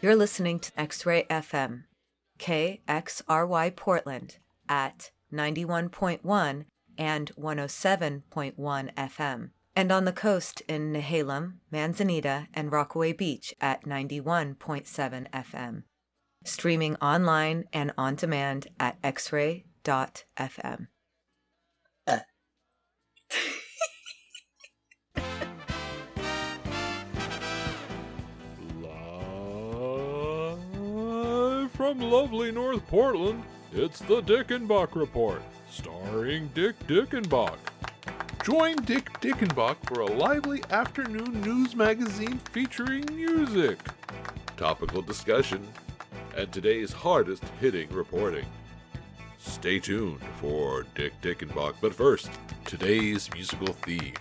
You're listening to X-Ray FM, KXRY Portland at 91.1 and 107.1 FM, and on the coast in Nehalem, Manzanita, and Rockaway Beach at 91.7 FM. Streaming online and on demand at xray.fm. Live from lovely North Portland, it's the Dickenbach Report, starring Dick Dickenbach. Join Dick Dickenbach for a lively afternoon news magazine featuring music, topical discussion, and today's hardest-hitting reporting. Stay tuned for Dick Dickenbach, but first, today's musical theme.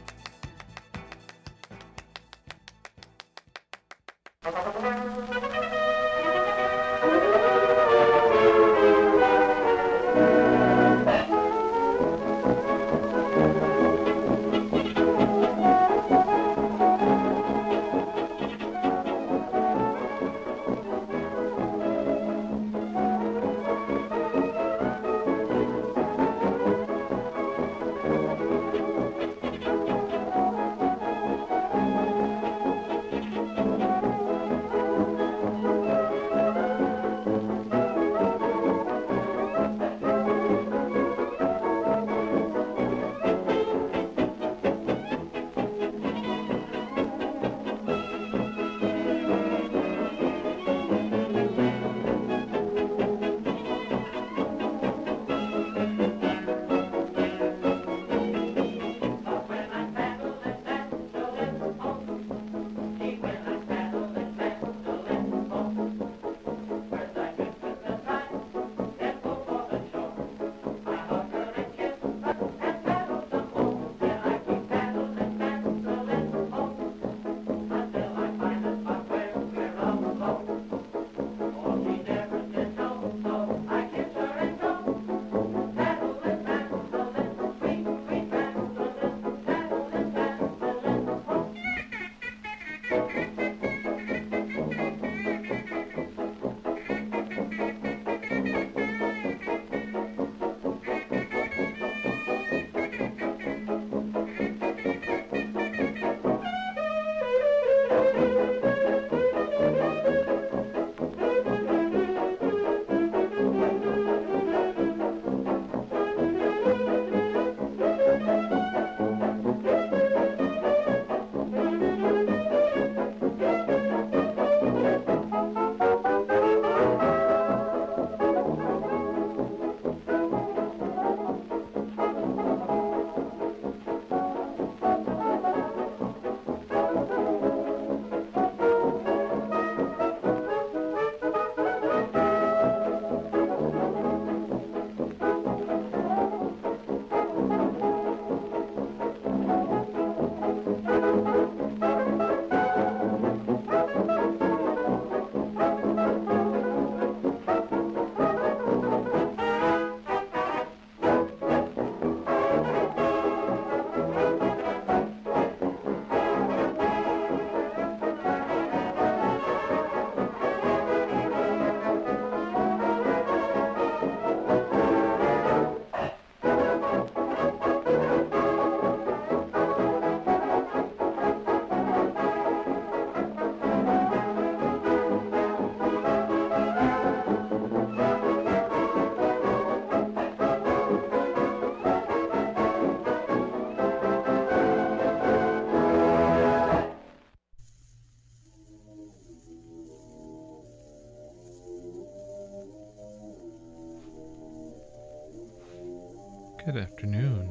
Good afternoon.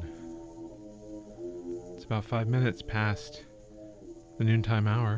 It's about 5 minutes past the noontime hour.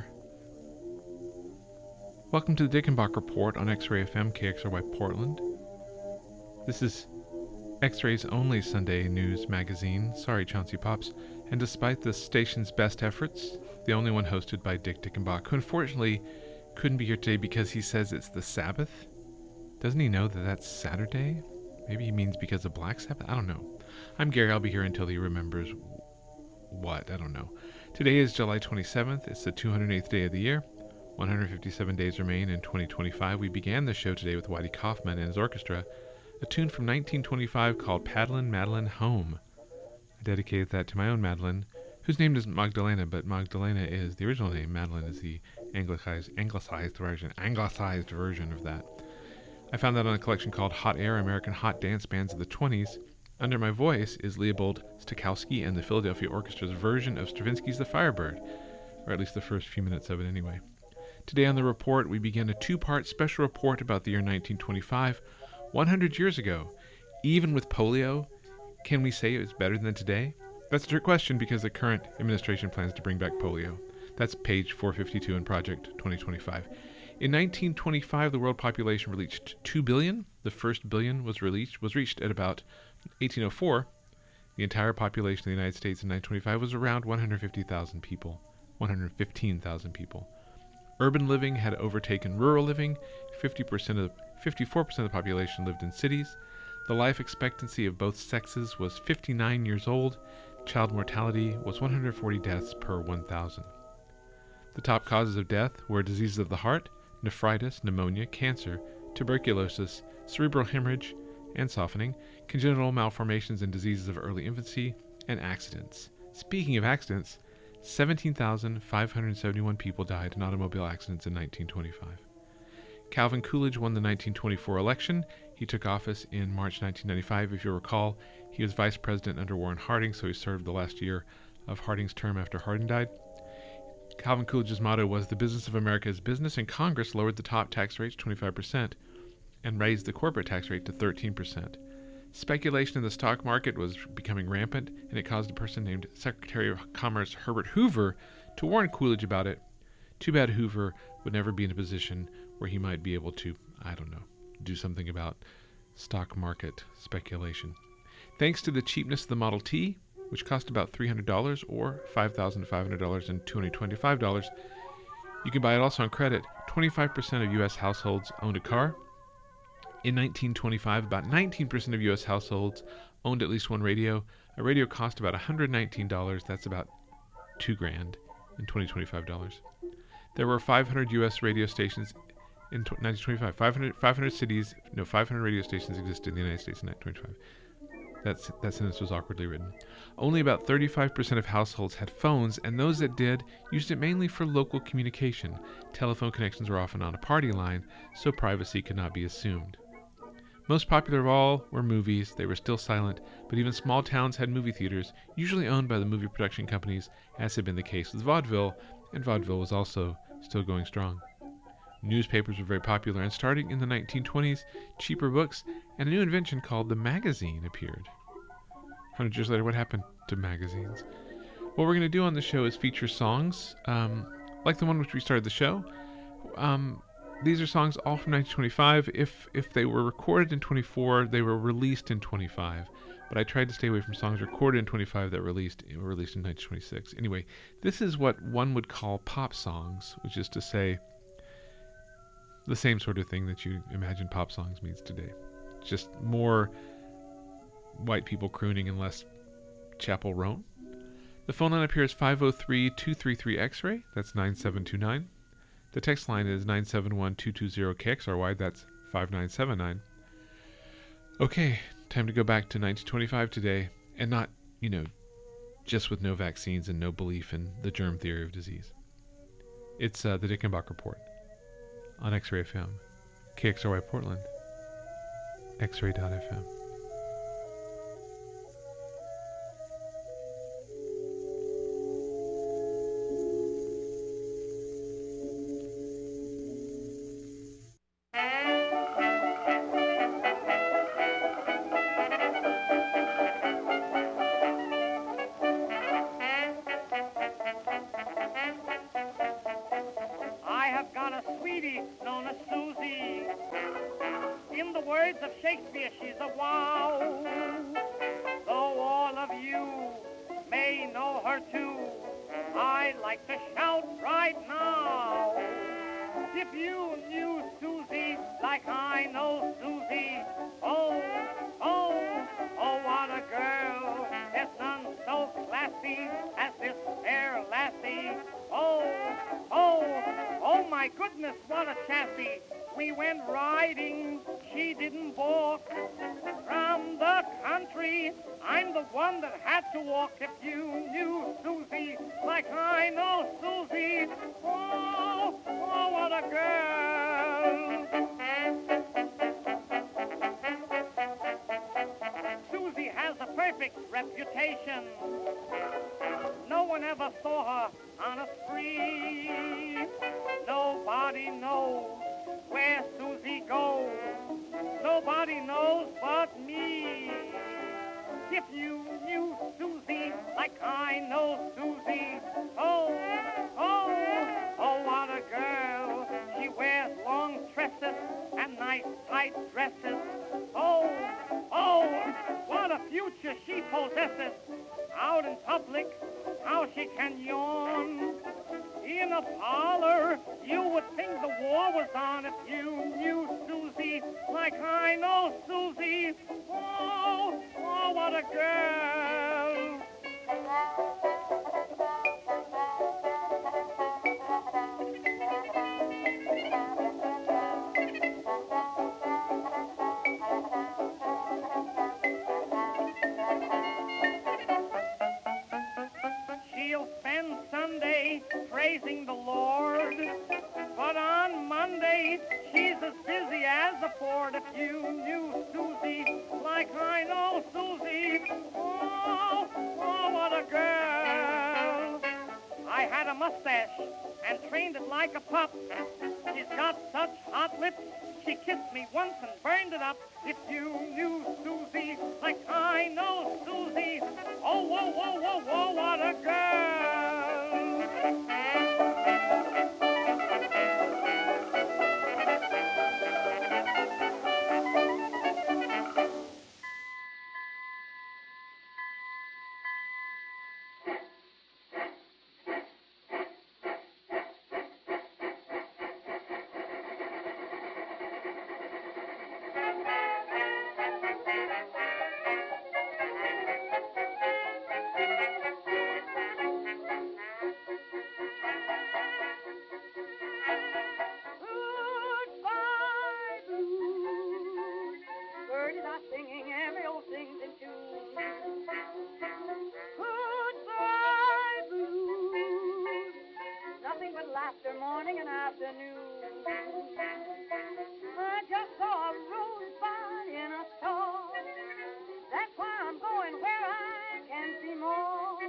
Welcome to the Dickenbach Report on X-Ray FM, KXRY Portland. This is X-Ray's only Sunday news magazine. Sorry, Chauncey Pops. And despite the station's best efforts, the only one hosted by Dick Dickenbach, who unfortunately couldn't be here today because he says it's the Sabbath. Doesn't he know that that's Saturday? Maybe he means because of Black Sabbath? I don't know. I'm Gary. I'll be here until he remembers what. I don't know. Today is July 27th. It's the 208th day of the year. 157 days remain in 2025. We began the show today with Whitey Kaufman and his orchestra, a tune from 1925 called Paddlin' Madeline Home. I dedicated that to my own Madeline, whose name is Magdalena, but Magdalena is the original name. Madeline is the anglicized version of that. I found that on a collection called Hot Air, American Hot Dance Bands of the 20s. Under my voice is Leopold Stokowski and the Philadelphia Orchestra's version of Stravinsky's The Firebird, or at least the first few minutes of it anyway. Today on The Report, we begin a two-part special report about the year 1925, 100 years ago. Even with polio, can we say it was better than today? That's a trick question because the current administration plans to bring back polio. That's page 452 in Project 2025. In 1925, the world population reached 2 billion. The first billion was reached at about 1804. The entire population of the United States in 1925 was around 115,000 people. Urban living had overtaken rural living. 54% of the population lived in cities. The life expectancy of both sexes was 59 years old. Child mortality was 140 deaths per 1,000. The top causes of death were diseases of the heart, nephritis, pneumonia, cancer, tuberculosis, cerebral hemorrhage and softening, congenital malformations and diseases of early infancy, and accidents. Speaking of accidents, 17,571 people died in automobile accidents in 1925. Calvin Coolidge won the 1924 election. He took office in March 1995. If you'll recall, he was vice president under Warren Harding, so he served the last year of Harding's term after Harding died. Calvin Coolidge's motto was, "The business of America is business," and Congress lowered the top tax rate to 25% and raised the corporate tax rate to 13%. Speculation in the stock market was becoming rampant, and it caused a person named Secretary of Commerce Herbert Hoover to warn Coolidge about it. Too bad Hoover would never be in a position where he might be able to, do something about stock market speculation. Thanks to the cheapness of the Model T, which cost about $300 or $5,500 in $225, you can buy it also on credit. 25% of U.S. households owned a car. In 1925, about 19% of U.S. households owned at least one radio. A radio cost about $119. That's about $2,000 in $2025. There were 500 U.S. radio stations in 1925. 500 radio stations existed in the United States in 1925. That sentence was awkwardly written. Only about 35% of households had phones, and those that did used it mainly for local communication. Telephone connections were often on a party line, so privacy could not be assumed. Most popular of all were movies. They were still silent, but even small towns had movie theaters, usually owned by the movie production companies, as had been the case with vaudeville, and vaudeville was also still going strong. Newspapers were very popular, and starting in the 1920s, cheaper books and a new invention called the magazine appeared. 100 years later, what happened to magazines? What we're going to do on the show is feature songs, like the one which we started the show. These are songs all from 1925. If they were recorded in 24, they were released in 25. But I tried to stay away from songs recorded in 25 that were released in 1926. Anyway, this is what one would call pop songs, which is to say the same sort of thing that you imagine pop songs means today. Just more white people crooning and less Chappell Roan. The phone line up here is 503-233-X-Ray. That's 9729. The text line is 971-220-KXRY. That's 5979. Okay, time to go back to 1925 today, and not, just with no vaccines and no belief in the germ theory of disease. It's the Dickenbach Report on X-Ray FM, KXRY Portland, xray.fm. Shakespeare, she's a wow. Though all of you may know her too, I'd like to shout right now. If you knew Susie like I know Susie, oh, what a girl. There's none so classy as this fair lassie. Oh, Oh my goodness, what a chassis. We went riding, she didn't balk. From the country, I'm the one that had to walk. If you knew Susie like I know Susie, oh, oh, what a girl. Susie has a perfect reputation. No one ever saw her on a spree. Nobody knows where Susie goes. Nobody knows but me. If you knew Susie like I know Susie, oh, oh, oh, what a girl. She wears long tresses and nice tight dresses. Oh, oh, what a future she possesses. Out in public, how she can yawn. In a parlor, you would think the war was on if you knew Susie like I know Susie. Oh, oh, what a girl. She'll spend Sunday praising the Lord, but on Monday she's as busy as a Ford. If you knew Susie like I know Susie, oh, oh, what a girl. I had a mustache and trained it like a pup. She's got such hot lips, she kissed me once and burned it up. If you knew Susie like I know Susie, oh, whoa, whoa, whoa, whoa, what a girl. Goodbye, blues. Birdies are singing, every old thing's in tune. Goodbye, blues. Nothing but laughter morning and afternoon. I just saw a rosebud in a store. That's why I'm going where I can see more.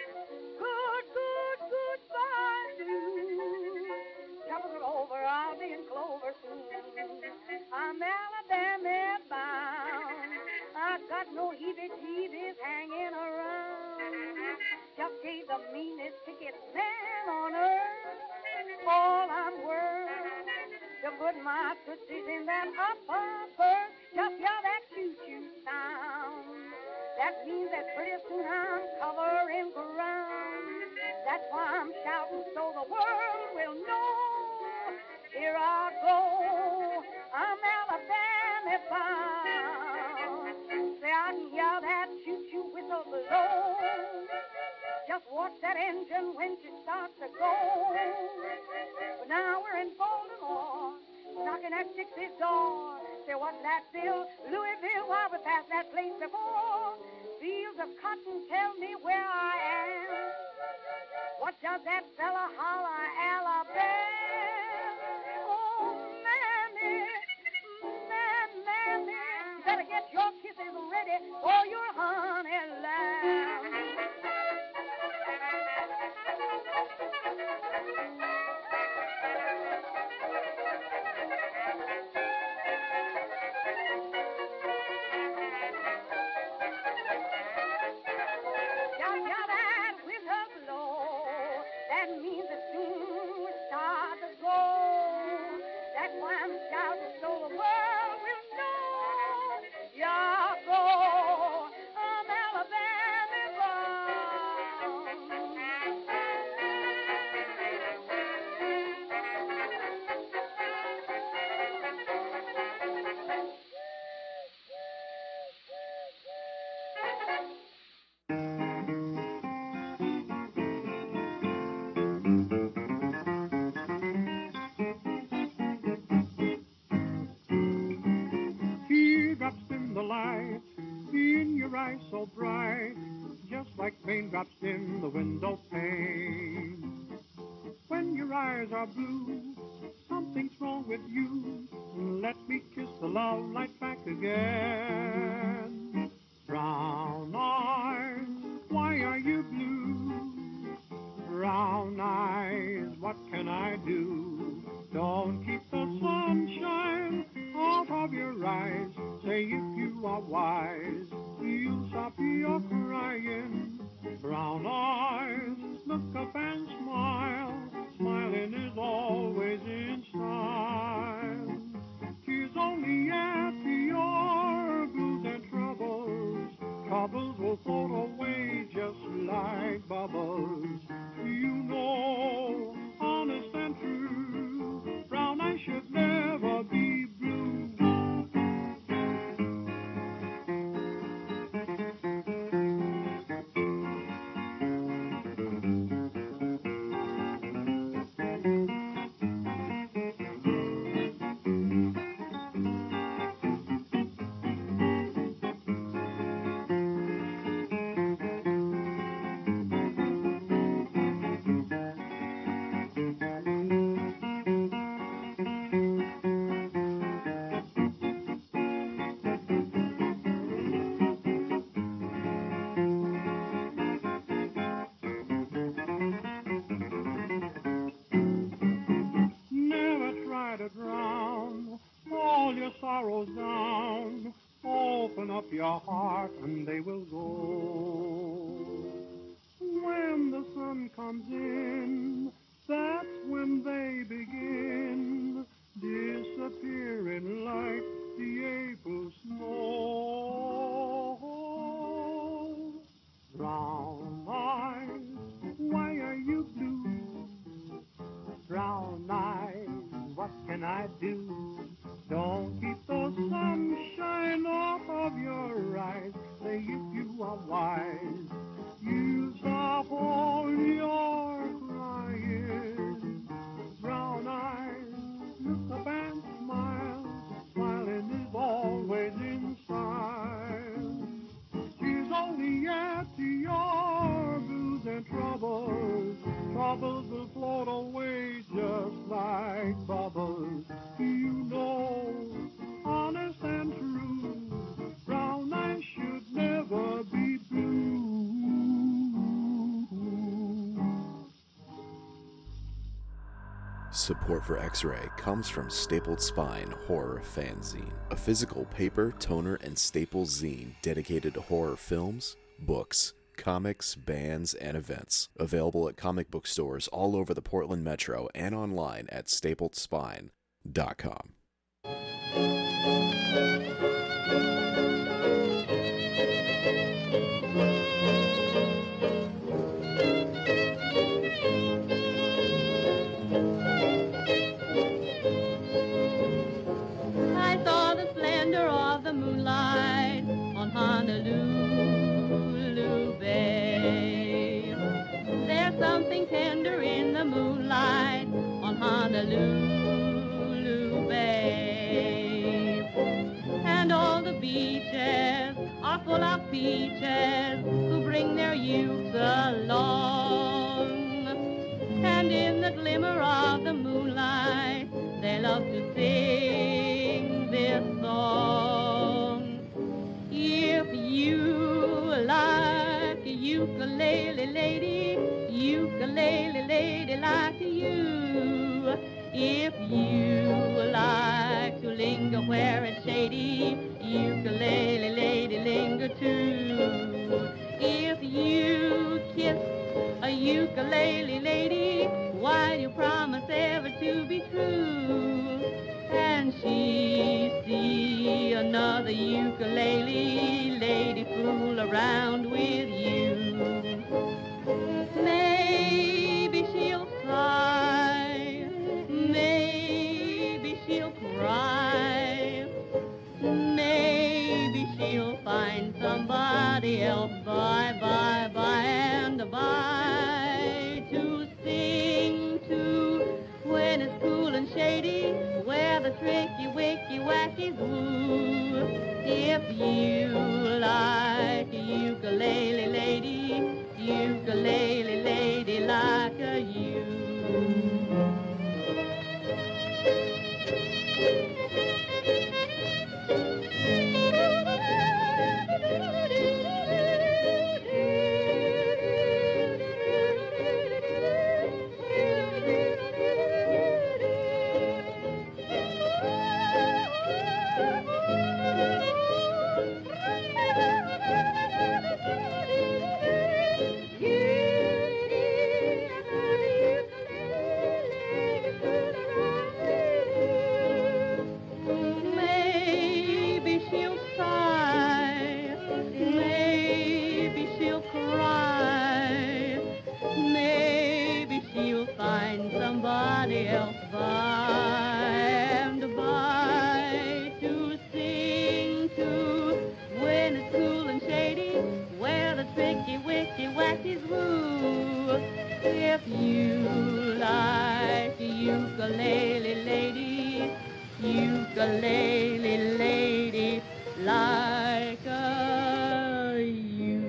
Goodbye, blues. Troubles are over, I'll be in clover soon. I'm Alabama bound. I got no heebie-jeebies hanging around. Just gave the meanest ticket man on earth. All I'm worth to put my tootsies in that upper berth. Just hear that choo-choo sound. That means that pretty soon I'm covering ground. That's why I'm shouting so the world will know. Here I go, I'm Alabama bound. Say I can hear that choo-choo whistle blow. Just watch that engine when she starts to go. But now we're in Baltimore, knocking at Dixie's door. Say, what's that, Bill? Louisville, while we passed that place before. Fields of cotton tell me where I am. What does that fella holler, Alabama? Oh, mammy, mammy, you better get your kisses ready for your honey lamb. Just hear that whistle blow. That means it's soon so bright, just like raindrops in the window pane. When your eyes are blue, something's wrong with you. Let me kiss the love light back again. Brown eyes, why are you blue? Brown eyes, what can I do? Don't keep the sunshine out of your eyes. Say if you are wise, you'll stop your crying. Brown eyes, look up and smile. Smiling is always in style. Tears only add to your blues and troubles. Troubles will float away just like bubbles. You know, honest and true, brown eyes should never be blue. To drown all your sorrows down. Open up your heart and they will go. When the sun comes in, that's when they begin, disappearing like the April snow. Brown eyes, why are you blue? Brown eyes, what can I do? Don't keep the sunshine off of your eyes. Say if you are wise, you stop all your crying. Brown eyes, look up and smile. Smiling is always in style. She's only add to your blues and troubles. Troubles will float away just like bubbles. You know, honest and true, brown eyes should never be blue. Support for X-Ray comes from Stapled Spine Horror Fanzine, a physical paper, toner, and staple zine dedicated to horror films, books, comics, bands, and events. Available at comic book stores all over the Portland Metro and online at stapledspine.com. I saw the splendor of the moonlight on Honolulu Bay. There's something tender in the moonlight on Honolulu Bay. And all the beaches are full of peaches who bring their youths along. And in the glimmer of the moonlight, they love to sing this song. If you like a ukulele lady like you. If you like to linger where it's shady, ukulele lady linger too. If you kiss a ukulele lady, why you promise ever to be true? And she see another ukulele lady fool around with you. Maybe she'll sigh, maybe she'll cry, maybe she'll find somebody else by and by to sing to when it's cool and shady, where where the tricky, wicky, wacky woo. If you like a ukulele lady like a you. Maybe she'll sigh, maybe she'll cry, maybe she'll find somebody else by and by to sing to when it's cool and shady, where the tricky, wicky, wackies woo. If you like a ukulele lady like a you.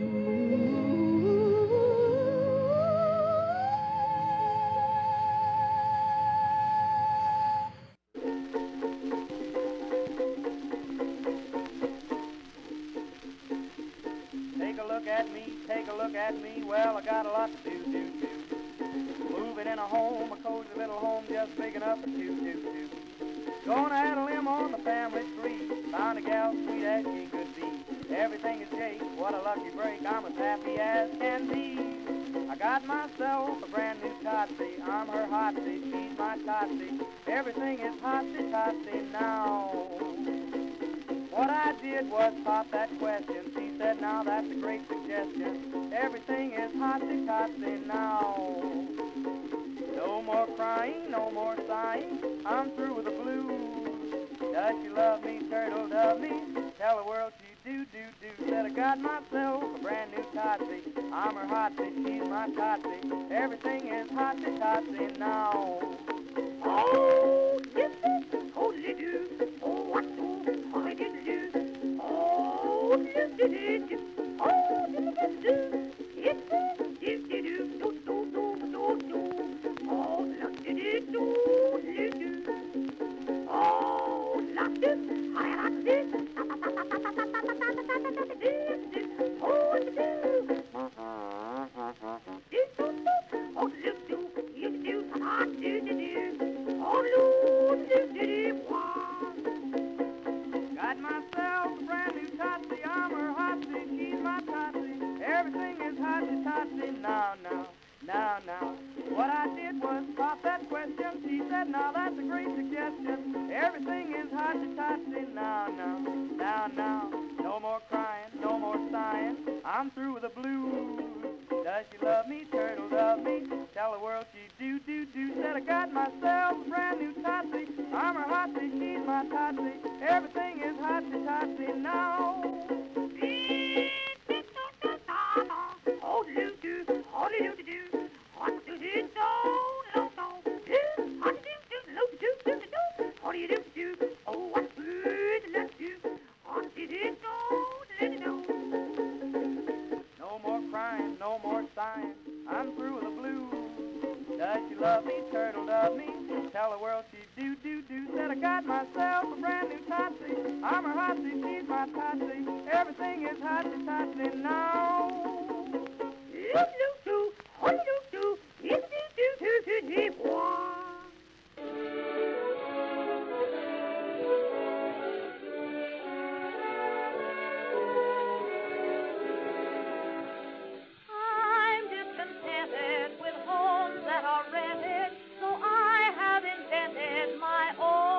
Take a look at me, well, I got a lot to do. Moving in a home, a cozy little home just big enough for two. Gonna add a limb on the family tree, found a gal sweet as she could be. Everything is Jake, what a lucky break, I'm as happy as can be. I got myself a brand new Totsy, I'm her hotsy, she's my Totsy. Everything is hotsy now. What I did was pop that question. She said, now that's a great suggestion. Everything is hotsy now. No more crying, no more sighing. I'm through with the blues. Does she love me, turtle dove me? Tell the world she do. Said I got myself a brand new Totsy. I'm her hotsy, she's my Totsy. Everything is hotsy now. Oh, yes, totally do. Oh, what do? I didn't do. Oh, yes, did. Oh, did do. Yes, did do. Do. Oh, look, did do. Oh, look, did. I like this. Oh, do. Oh, look, do. You do. I do. Got myself a brand new Totsy, I'm her hotsy, she's my Totsy. Everything is hotsy now. What I did was pop that question. She said, now that's a great suggestion. Everything is hotsy now. No more crying, no more sighing. I'm through with the blues. Does she love me, turtle dove me? Tell the world she do. Said I got myself a brand new Totsy. I'm her hotsy, she's my Totsy. Everything is hotsy now. Oh, do. No more crying, no more sighing. I'm through with the blues. Does she love me, turtle dove me? Tell the world she do. Said I got myself a brand new Totsy. I'm her hotsy, she's my Totsy. Everything is hotsy now. I'm discontented with homes that are rented, so I have invented my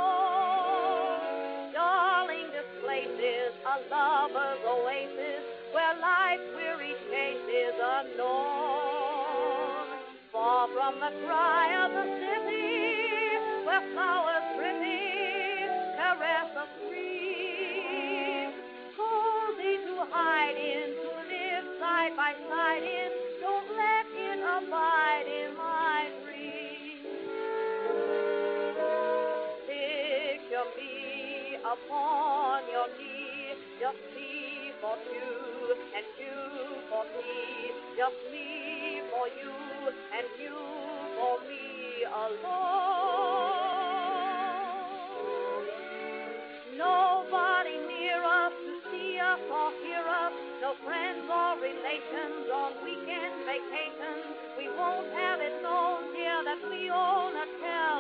own. Darling, this place is a lover's oasis where life's weary chase is unknown. Far from the cry of the city, where flowers pretty caress the street. Cozy to hide in, to live side by side in, don't let it abide in my dreams. upon your knee, just me for two, and you for me, just me for you, and you for me alone. Nobody near us to see us or hear us, no friends or relations on weekend vacations. We won't have it known, dear, that we own a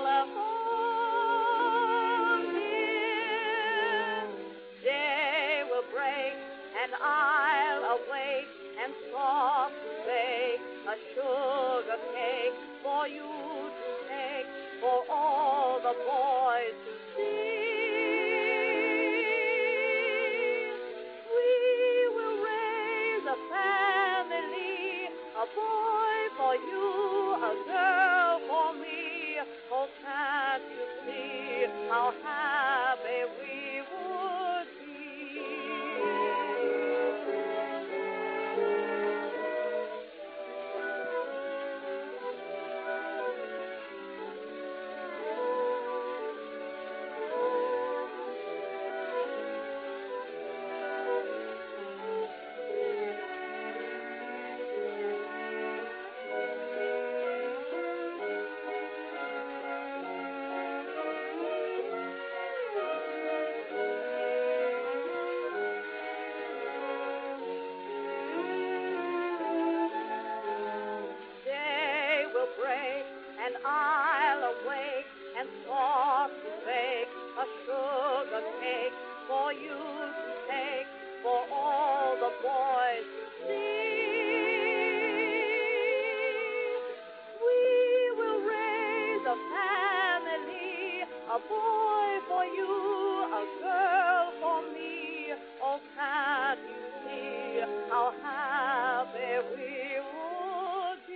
telephone here. Day will break and I'll awake and softly bake a sugar cake for you to take, for all the boys to see. We will raise a family, a boy for you, a girl for me. Oh, can't you see how happy we would be? And I'll awake and softly bake a sugar cake for you to take, for all the boys to see. We will raise a family, a boy for you, a girl for me. Oh, can't you see how happy we would be?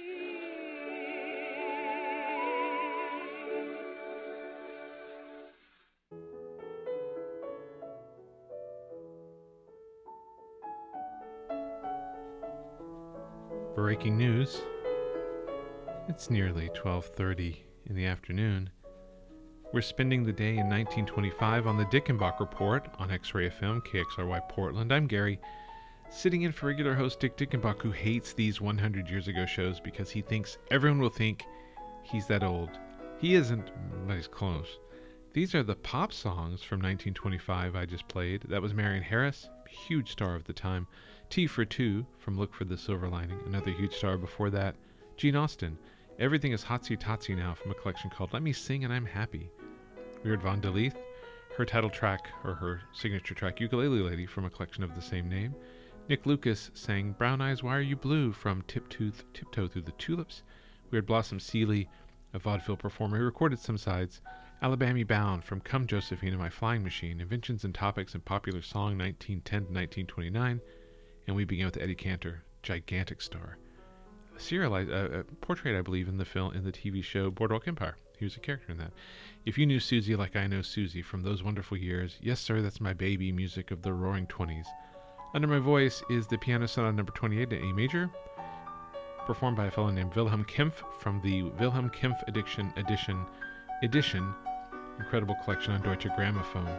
Breaking news. It's nearly 12:30 in the afternoon. We're spending the day in 1925 on the Dickenbach Report on X-Ray FM, KXRY Portland. I'm Gary, sitting in for regular host Dick Dickenbach, who hates these 100 years ago shows because he thinks everyone will think he's that old. He isn't, but he's close. These are the pop songs from 1925 I just played. That was Marion Harris, huge star of the time. T for Two from Look for the Silver Lining, another huge star before that. Gene Austen, Everything is Hotsy Totsy Now, from a collection called Let Me Sing and I'm Happy. We heard Von DeLeith, her title track, or her signature track, Ukulele Lady, from a collection of the same name. Nick Lucas sang Brown Eyes, Why Are You Blue, from Tiptoe Through the Tulips. We heard Blossom Seeley, a vaudeville performer who recorded some sides. Alabama Bound from Come Josephine, My Flying Machine, Inventions and Topics in Popular Song 1910 to 1929. And we begin with Eddie Cantor, gigantic star. A portrait, I believe, in the TV show Boardwalk Empire. He was a character in that. If you knew Susie like I know Susie from those wonderful years, yes, sir, that's my baby music of the Roaring 20s. Under My Voice is the Piano Sonata number 28 in A major, performed by a fellow named Wilhelm Kempff from the Wilhelm Kempff edition, incredible collection on Deutsche Grammophon.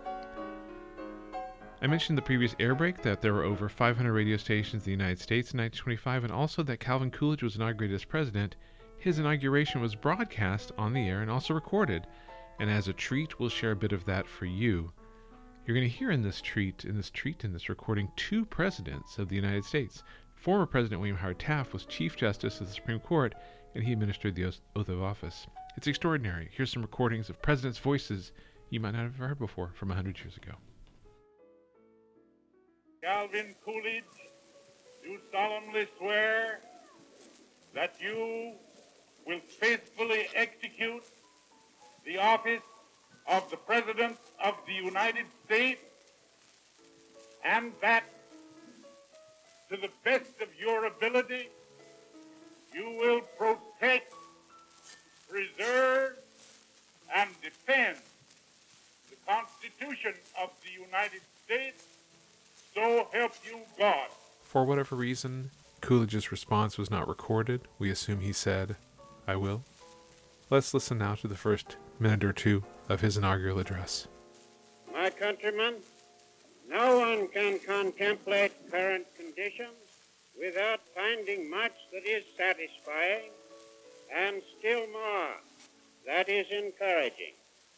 I mentioned in the previous air break that there were over 500 radio stations in the United States in 1925, and also that Calvin Coolidge was inaugurated as president. His inauguration was broadcast on the air and also recorded, and as a treat, we'll share a bit of that for you. You're going to hear in this recording, two presidents of the United States. Former President William Howard Taft was Chief Justice of the Supreme Court, and he administered the oath of office. It's extraordinary. Here's some recordings of presidents' voices you might not have heard before from 100 years ago. Calvin Coolidge, do solemnly swear that you will faithfully execute the office of the President of the United States, and that to the best of your ability you will protect, preserve, and defend the Constitution of the United States. So help you God. For whatever reason, Coolidge's response was not recorded. We assume he said, I will. Let's listen now to the first minute or two of his inaugural address. My countrymen, no one can contemplate current conditions without finding much that is satisfying and still more that is encouraging.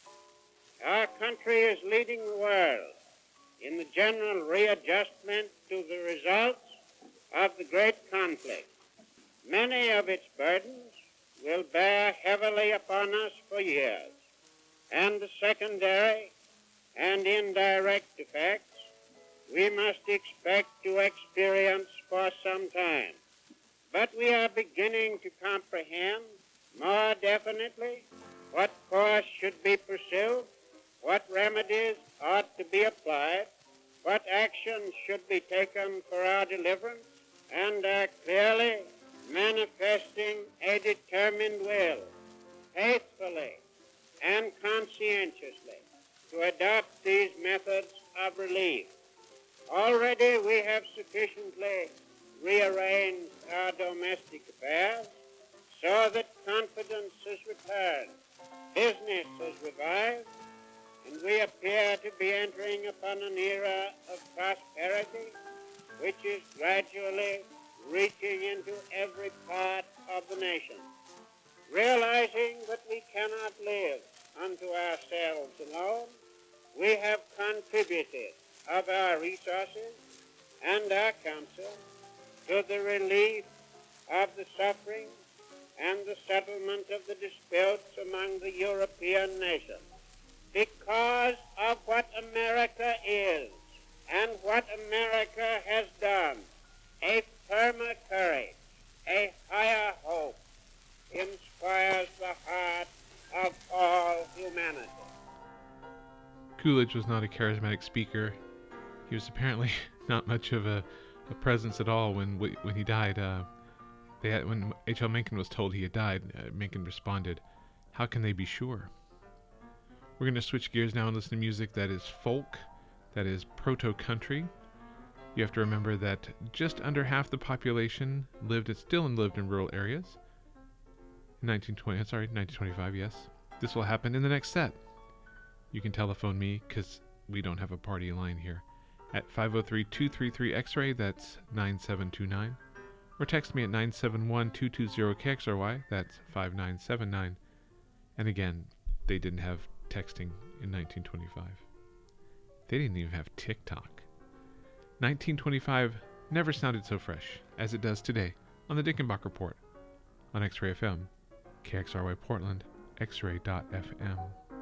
Our country is leading the world in the general readjustment to the results of the great conflict. Many of its burdens will bear heavily upon us for years, and the secondary and indirect effects we must expect to experience for some time. But we are beginning to comprehend more definitely what course should be pursued, what remedies ought to be applied, what actions should be taken for our deliverance, and are clearly manifesting a determined will, faithfully and conscientiously, to adopt these methods of relief. Already we have sufficiently rearranged our domestic affairs so that confidence has returned, business has revived, and we appear to be entering upon an era of prosperity which is gradually reaching into every part of the nation. Realizing that we cannot live unto ourselves alone, we have contributed of our resources and our counsel to the relief of the suffering and the settlement of the disputes among the European nations. Because of what America is and what America has done, a firmer courage, a higher hope inspires the heart of all humanity. Coolidge was not a charismatic speaker. He was apparently not much of a presence at all when he died. When H.L. Mencken was told he had died, Mencken responded, "How can they be sure?" We're going to switch gears now and listen to music that is folk, that is proto-country. You have to remember that just under half the population lived in rural areas. 1925, yes. This will happen in the next set. You can telephone me, because we don't have a party line here, at 503-233-X-Ray, that's 9729. Or text me at 971-220-KXRY, that's 5979. And again, they didn't have texting in 1925. They didn't even have TikTok. 1925 never sounded so fresh as it does today on the Dickenbach Report on X-Ray FM, KXRY Portland, X-Ray.FM.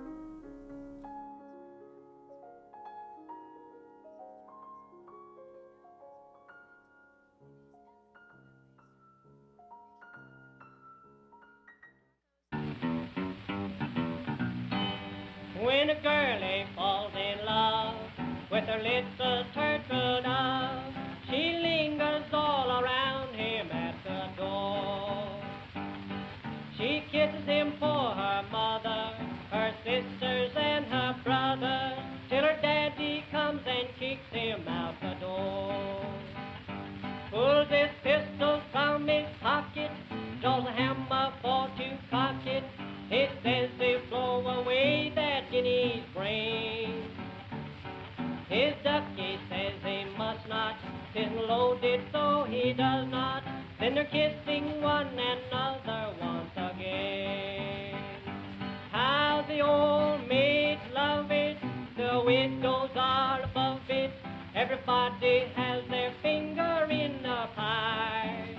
When a girlie falls in love with her little turtle dove, she lingers all around him at the door. She kisses him for her mother, her sisters and her brothers, till her daddy comes and kicks him out the door. Pulls his pistol from his pocket, draws a hammer for to cock it. He says he'll blow away that guinea's brain. His ducky says he must not, 'tisn't loaded so he does not. Then they're kissing one another once again. How the old maids love it, the widows are above it. Everybody has their finger in the pie.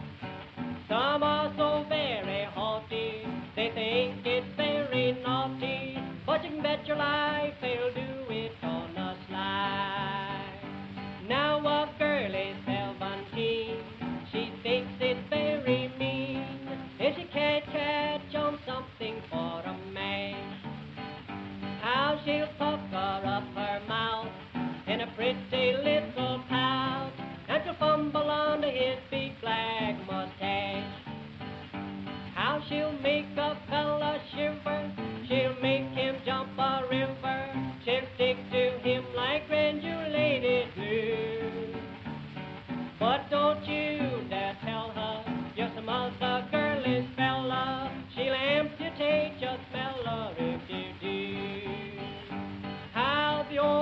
Some are so very haughty, they think it's very naughty, but you can bet your life they'll do it on the sly. Now a girl is 17, she thinks it's very mean if she can't catch on something for a man. How she'll pucker up her mouth in a pretty little pout, and she'll fumble under his big black mustache. How she'll make a fella shiver, she'll make him jump a river, she'll stick to him like granulated glue. But don't you dare tell her you're some other girlish fella, she'll amputate your smeller if you do. How the old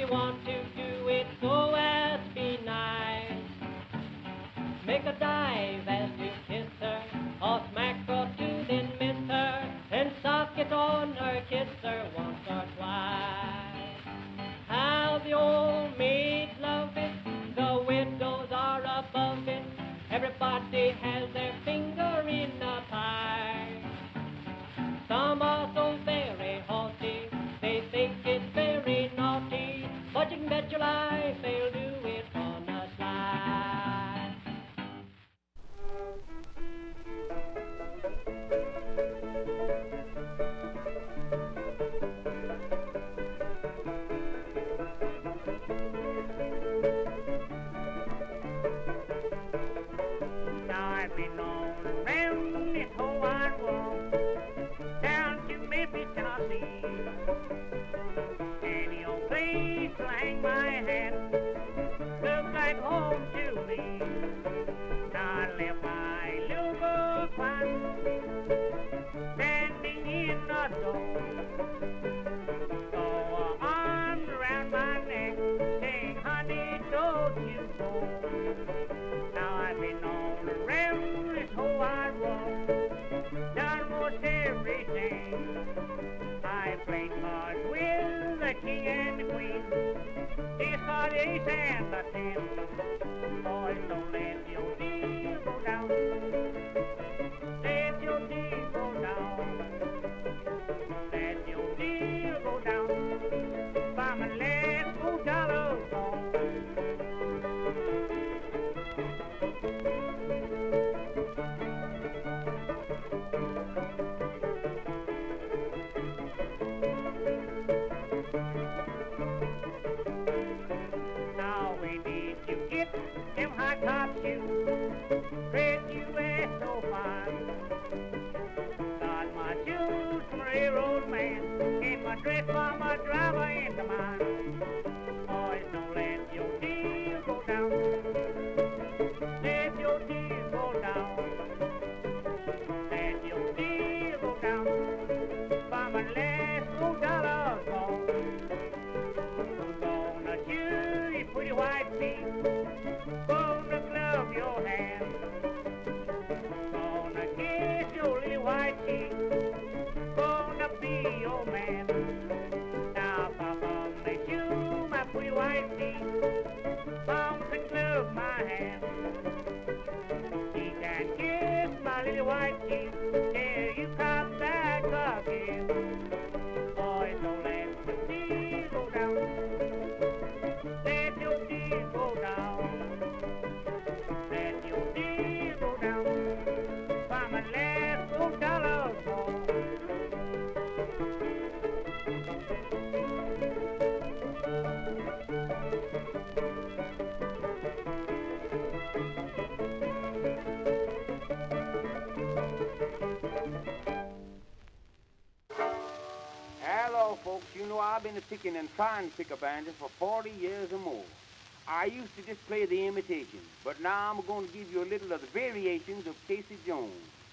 want to do it so as be nice. Make a dive as you kiss her, or smack her to then miss her, and sock it on her, kiss her once or twice. How the old maids love it, the widows are above it, everybody has their finger in the pie. Some are so very haughty, they think it's very naughty, but you can bet your life they'll do it on the sly. Now I've been on around this whole wide world, down to Memphis, Tennessee. Any old place to hang my hat looks like home to me. Now I left my little gold clock standing in the door. So arms around my neck, saying, honey, don't you go. Now I've been on around this whole wide world, done almost everything. I played cards with the king and the queen, discard ace and the ten. Boys, don't let your deal go down. Let your deal go down. Let your deal go down. Buy my last $4 phone. Now where did you get them high top shoes? Red U.S. so fine. Got my shoes from a railroad man, and my dress from my driver into mine. Boys, don't let your deal go down. Let your deal go down. Let your deal go down. Buy my last $4 phone. Gonna shoe your pretty white feet, gonna glove your hand, gonna kiss your little white cheek, gonna be your man. Now Papa, may shoe my pretty white feet, bounce and glove my hand. She can kiss my little white cheek till you come back again. Boys, don't let your deal go down. Let your deal go down. Let your deal go down. Buy my last $4 phone. Hello, folks. You know I've been picking and trying to pick a banjo for 40 years or more. I used to just play the imitations, but now I'm going to give you a little of the variations of Casey Jones.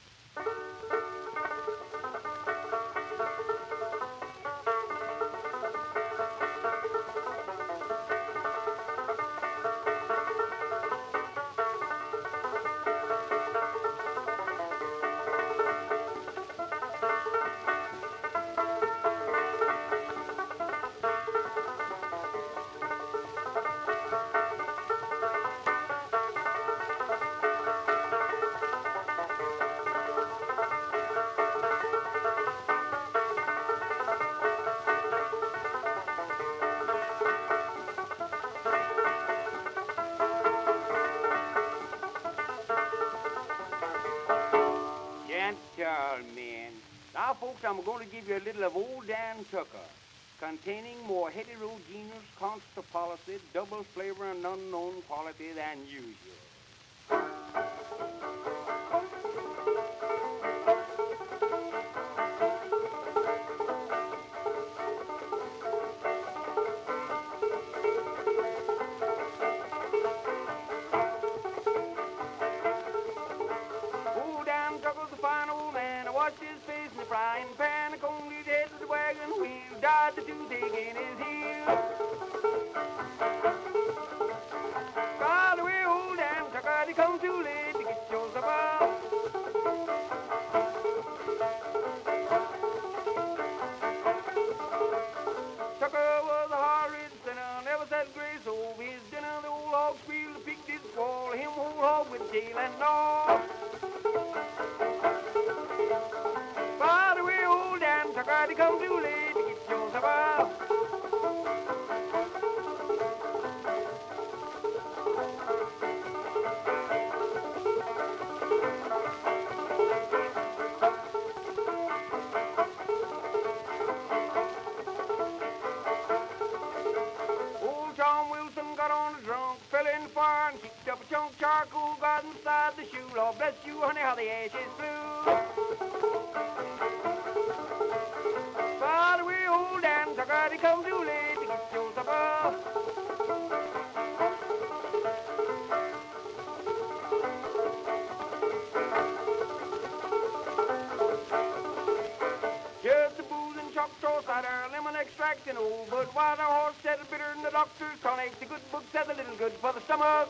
Gentlemen, now folks, I'm going to give you a little of Old Dan Tucker, containing more heterogeneous constant policy, double flavor, and unknown quality than usual. Old Dan Tucker's a fine old man. I watched his face in the frying pan. I combed his head with the wagon wheel. Died the toothache in his heel. you come too late to get yourself out. Tucker was a hard-ridden sinner, never said grace over his dinner. The old hog squealed, the pig did squall, him whole hog with tail and all. By the way, old Dan Tucker, you come too late to get yourself out. Up a chunk charcoal got inside the shoe. Lord bless you, honey, how the ashes flew. By the way, old Dan Tucker, he come too late to get your supper. Just the booze and Choctaw cider, lemon extract and old Budweiser horse said it bitter than the doctor's tonic. The good book said a little good for the stomach.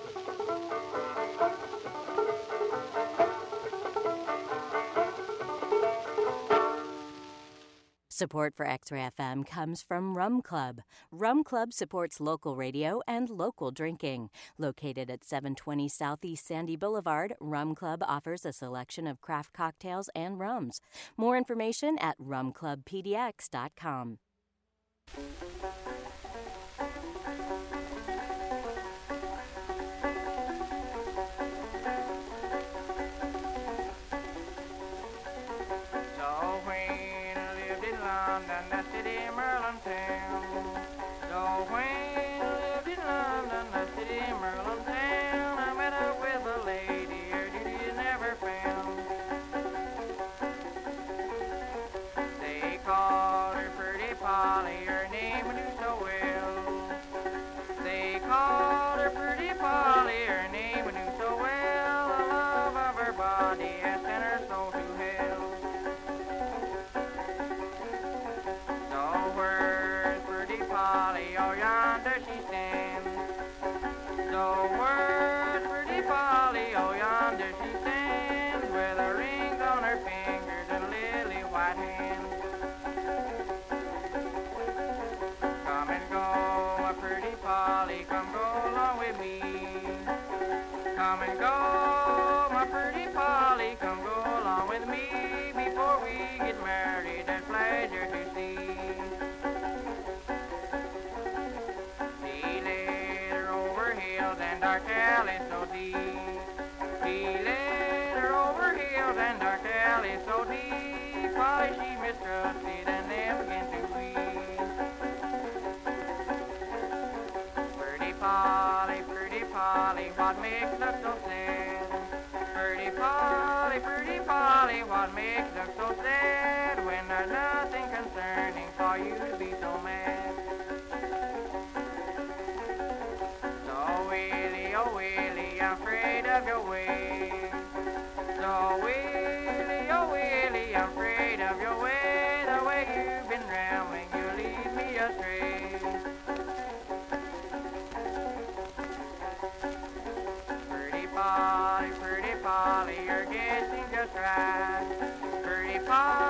Support for X-Ray FM comes from Rum Club. Rum Club supports local radio and local drinking. Located at 720 Southeast Sandy Boulevard, Rum Club offers a selection of craft cocktails and rums. More information at rumclubpdx.com. The city Merlin town. So when I lived in London, the city Merlin town, I met up with a lady her duty never found. They called her Pretty Polly, her name I knew so well. They called her Pretty Polly, her name I knew so well. The love of her body had sent her soul to hell. Polly, oh yonder she stands. So word Pretty Polly, oh yonder she stands, with her rings on her fingers and lily white hands. Come and go, my Pretty Polly, come go along with me. Come and go, my Pretty Polly, come go along with me. Before we get married, there's pleasure to see. And dark alley so deep. He led her over hills and dark alley so deep. Polly she mistrusted and then began to weep. Pretty Polly, what makes look so sad? Pretty Polly, what makes look so sad? When there's nothing concerning for you to be so mad. Oh Willie, I'm afraid of your way. So Willie, oh Willie, I'm afraid of your way. The way you've been rambling, you lead me astray. Pretty Polly, you're guessing just right. Pretty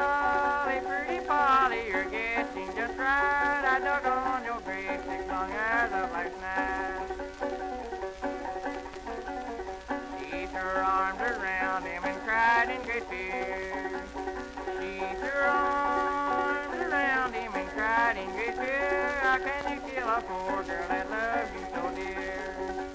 Polly, you're guessing just right. I dug on your grave 6 long hours of last night. Her arms around him and cried in great fear. She threw her arms around him and cried in great fear. How can you kill a poor girl that loves you so dear?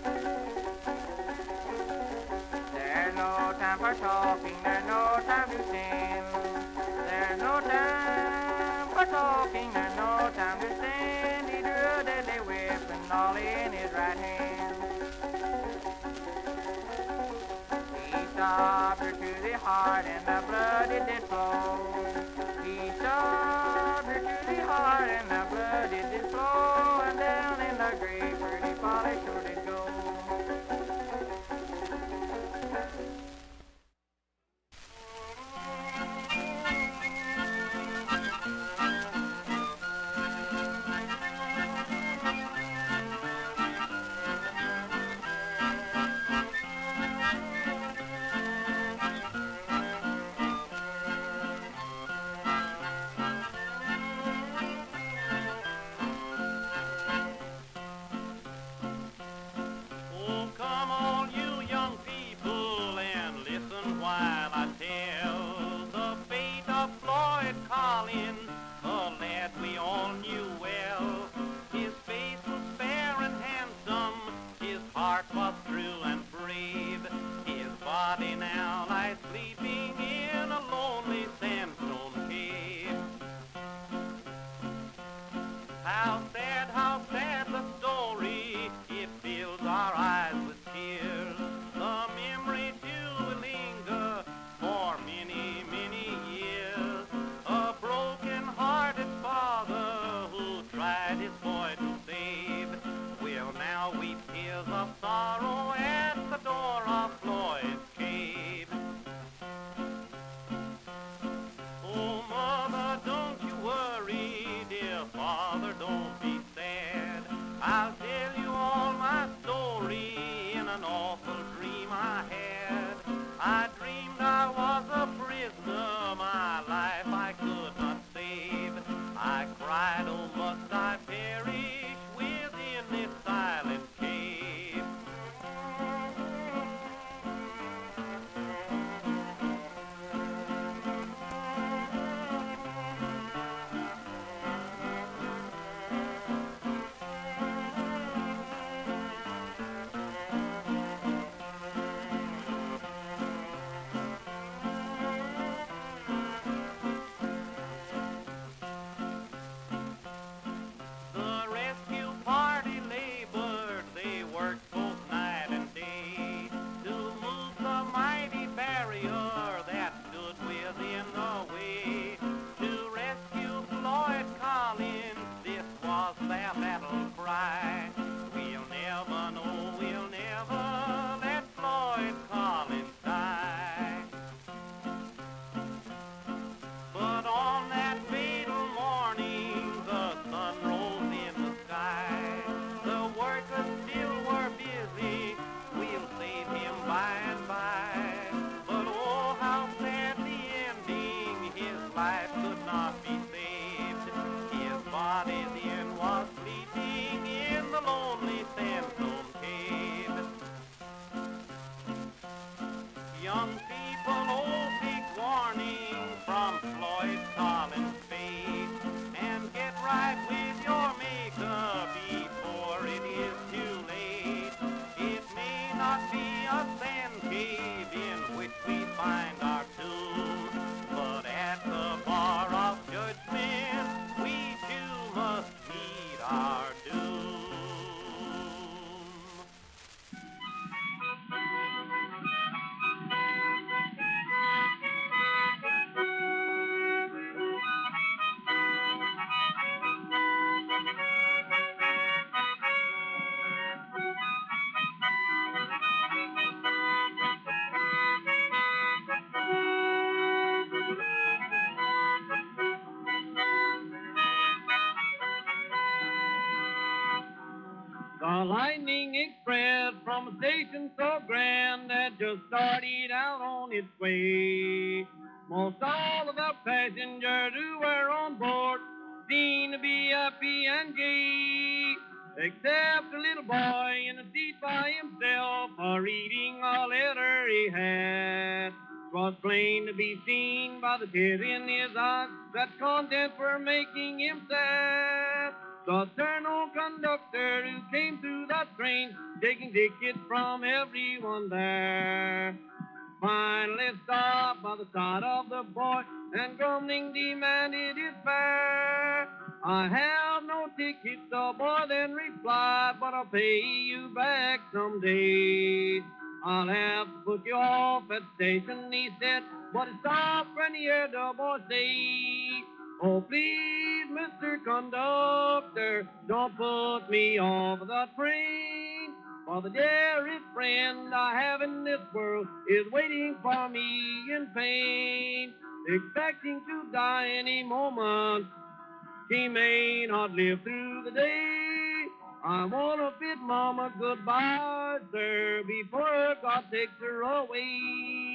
There's no time for talking, there's no time to stand. There's no time for talking, there's no time to stand. He drew a deadly weapon all in his right hand. Stabbed her to the heart and the blood it did flow. He stabbed her to the heart and the blood it did flow. And down in the grave Pretty Polly sure did go. was true and brave. His body now lies sleeping in a lonely sandstone cave. How sad the story, it fills our eyes with tears. The memory too will linger for many, many years. A broken-hearted father who tried his boy to save will now weep tears of sorrow at the door of Floyd's cave. Oh, mother, don't you worry, dear father, don't be sad. I'll tell you all my story in an awful dream I had. I dreamed I was a prisoner, my life I could not save. I cried, oh, must I perish within this silent cave? The rescue party labored, they worked both night and day to move the mighty barrier that stood within the way. To rescue Floyd Collins, this was their battle cry. We'll never know, we'll never let Floyd Collins die. But on that fatal morning, the sun rose in the sky. The workers still were busy, we'll save him by and by. But oh, how sad the ending, his life could not be saved. His body then was sleeping in the lonely sandstone cave. Young people, oh, take warning from Floyd Collins' fate and get right with your maker before it is too late. It may not be a sand cave in which we find our tomb, but at the bar of judgment we too must meet our doom. The Lightning Express from a station so grand had just started out on its way. Most all of the passengers who were on board seemed to be happy and gay, except a little boy in a seat by himself, reading a letter he had. 'Twas plain to be seen by the tears in his eyes that contents were making him sad. The stern old conductor who came through the train, taking tickets from everyone there, finally stopped by the side of the boy and grumbling demanded his fare. I have no ticket, the boy then replied, but I'll pay you back someday. I'll have to put you off at the station, he said, but he stopped when he heard the boy say, oh, please, Mr. Conductor, don't put me off the train, for the dearest friend I have in this world is waiting for me in pain, expecting to die any moment. She may not live through the day. I want to bid Mama goodbye, sir, before God takes her away.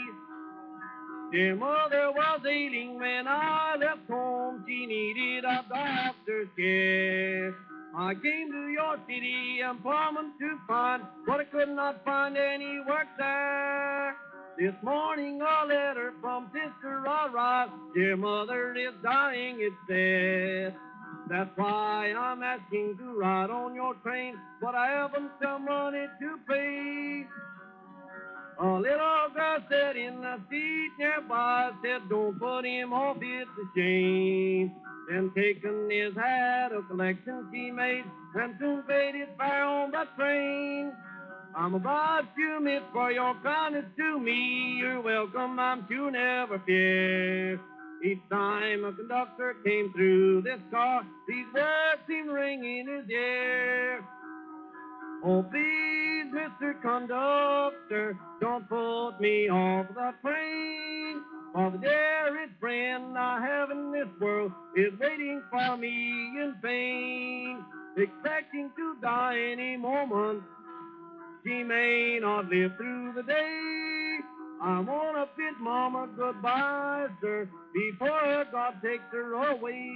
Dear mother was ailing when I left home. She needed a doctor's care. I came to your city and promised to find, but I could not find any work there. This morning a letter from sister arrived. Dear mother is dying, it said. That's why I'm asking to ride on your train, but I haven't some money to pay. A little girl sat in the seat nearby, said, don't put him off, it's a shame. Then taking his hat, a collection she made, and soon paid his fare on the train. I'm obliged to miss for your kindness to me. You're welcome, I'm to never fear. Each time a conductor came through this car, these words seemed ring in his ear. Oh, please, Mr. Conductor, don't put me off the train. For the dearest friend I have in this world is waiting for me in vain, expecting to die any moment. She may not live through the day. I want to bid Mama goodbye, sir, before God takes her away.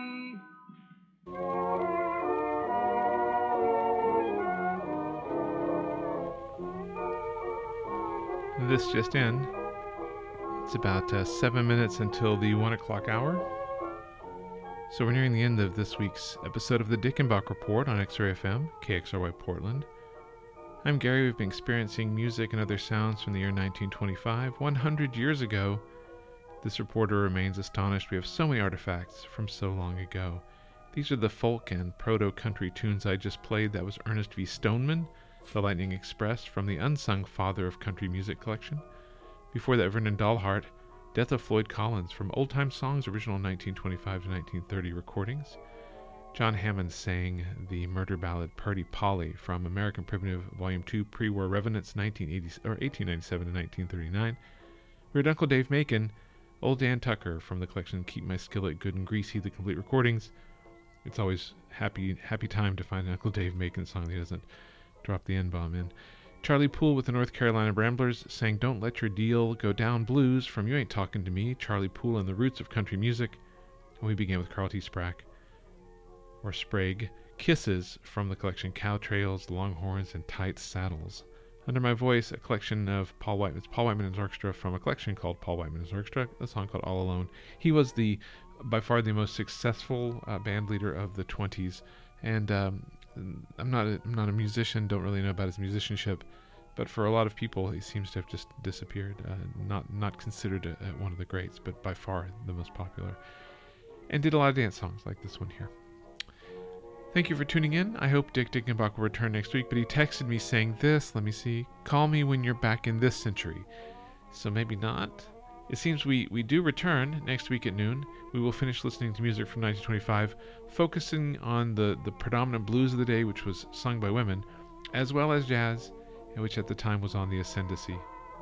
This just in. It's about 7 minutes until the 1 o'clock hour. So we're nearing the end of this week's episode of the Dickenbach Report on X-Ray FM, KXRY Portland. I'm Gary. We've been experiencing music and other sounds from the year 1925, 100 years ago. This reporter remains astonished we have so many artifacts from so long ago. These are the folk and proto-country tunes I just played. That was Ernest V. Stoneman, The Lightning Express, from the Unsung Father of Country Music collection. Before that, Vernon Dalhart, Death of Floyd Collins, from Old Time Songs, original 1925 to 1930 recordings. John Hammond sang the murder ballad Purdy Polly from American Primitive Volume 2, Pre-War Revenants, 1897 to 1939. We heard Uncle Dave Macon, Old Dan Tucker from the collection Keep My Skillet Good and Greasy, the complete recordings. It's always happy time to find an Uncle Dave Macon song that he doesn't drop the N-bomb in. Charlie Poole with the North Carolina Ramblers sang Don't Let Your Deal Go Down Blues from You Ain't Talking to Me, Charlie Poole and the Roots of Country Music. And we began with Carl T. Sprague, Kisses from the collection Cow Trails, Longhorns, and Tight Saddles. Under My Voice, a collection of Paul Whiteman and his orchestra from a collection called Paul Whiteman and his orchestra, a song called All Alone. He was by far the most successful band leader of the 20s, and I'm not a musician, don't really know about his musicianship, but for a lot of people he seems to have just disappeared, not considered one of the greats, but by far the most popular, and did a lot of dance songs like this one here. Thank you for tuning in. I hope Dick Dickenbach will return next week, but he texted me saying this, let me see, call me when you're back in this century. So maybe not. It seems we do return next week at noon. We will finish listening to music from 1925, focusing on the predominant blues of the day, which was sung by women, as well as jazz, which at the time was on the ascendancy.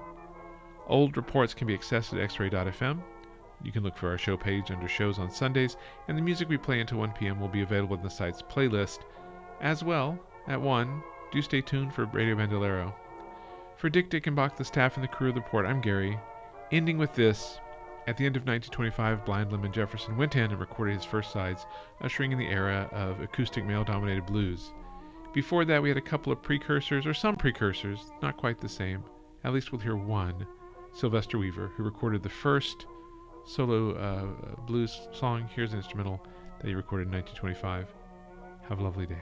Old reports can be accessed at xray.fm. You can look for our show page under shows on Sundays, and the music we play until 1 p.m. will be available in the site's playlist. As well, at 1, do stay tuned for Radio Bandolero. For Dick Dickenbach, the staff and the crew of the report, I'm Gary. Ending with this, at the end of 1925, Blind Lemon Jefferson went in and recorded his first sides, ushering in the era of acoustic male-dominated blues. Before that, we had a couple of precursors, or some precursors, not quite the same. At least we'll hear one, Sylvester Weaver, who recorded the first solo blues song. Here's an instrumental that he recorded in 1925. Have a lovely day.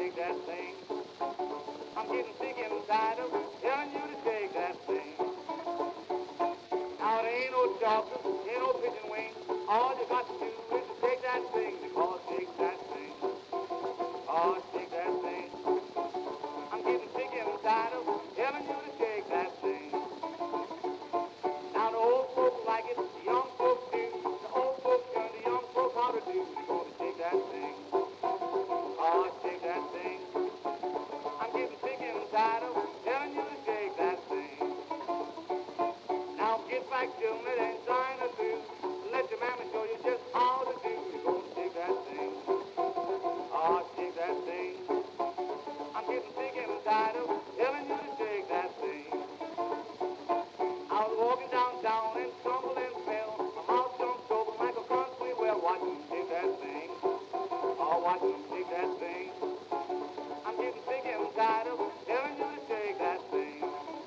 take that thing. I'm getting sick and tired of telling you to take that thing. Now there ain't no doctor, ain't no pigeon wing. All you got to do is to take that thing, because take that thing. Oh, take that thing. I'm getting sick and tired of telling you to take that thing. Now the old folks like it, the young folks do. The old folks turn the young folks how to do. You're gonna take that thing. Oh, take that thing. I'm getting sick and tired of telling you to take that thing. Now get back to me and sign a do. Let your mammy show you just how to do. You're gonna take that thing. Oh, take that thing. I'm getting sick and tired of telling you to take that thing. I was walking downtown and stumbled and fell. My mouth jumped open like a country well. Watch them take that thing. Oh, watch them take that thing. I'm getting sick and tired of telling you to take that thing.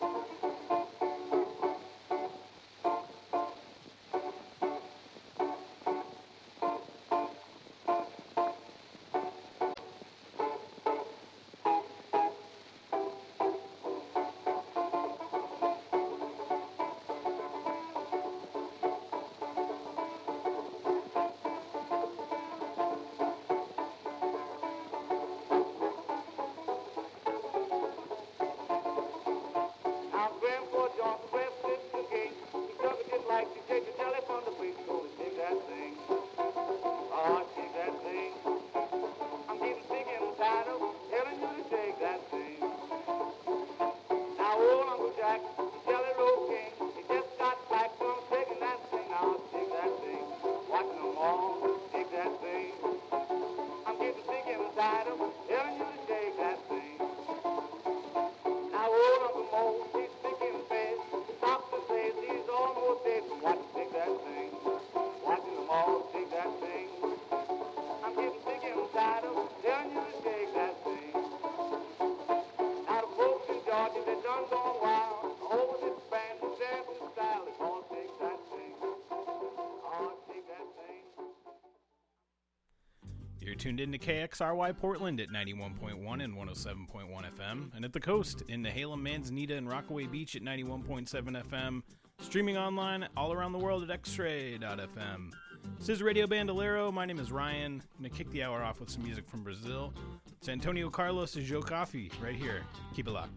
Now, Grandpa Johnson, West Sixth Gate, he took it just like you take the jelly from the plate. Go to take that thing. Oh, take that thing. I'm getting sick and tired of telling you to take that thing. Now, old Uncle Jack, the Jelly Roll King, he just got back from taking that thing. Now, take that thing. Watching them all take that thing. I'm getting sick and tired of telling you to take that thing. Now, old Uncle Mo, he's sick in bed. The doctor says he's almost dead. Watch him take that thing. Watching them all take that thing. I'm getting sick and tired of telling you to take that thing. Now, the folks in Georgia, they done gone wild. Over this band, the dancing style, they all take that thing. Oh, take that thing. You're tuned in to KXRY Portland at 91.1 and 107.1 FM, and at the coast in Nehalem, Manzanita, and Rockaway Beach at 91.7 FM, streaming online all around the world at xray.fm. This is Radio Bandolero. My name is Ryan. I'm going to kick the hour off with some music from Brazil. It's Antonio Carlos and Joe Coffey right here. Keep it locked.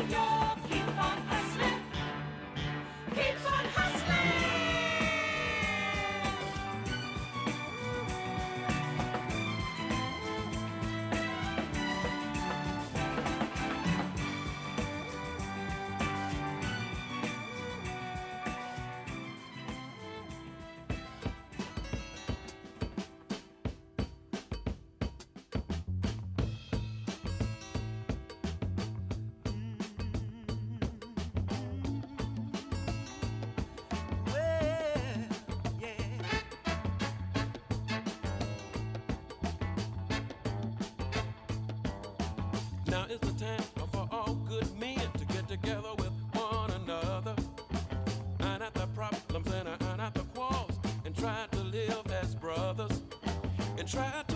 Now is the time for all good men to get together with one another, iron out the problems and iron out the quarrels, and try to live as brothers, and try to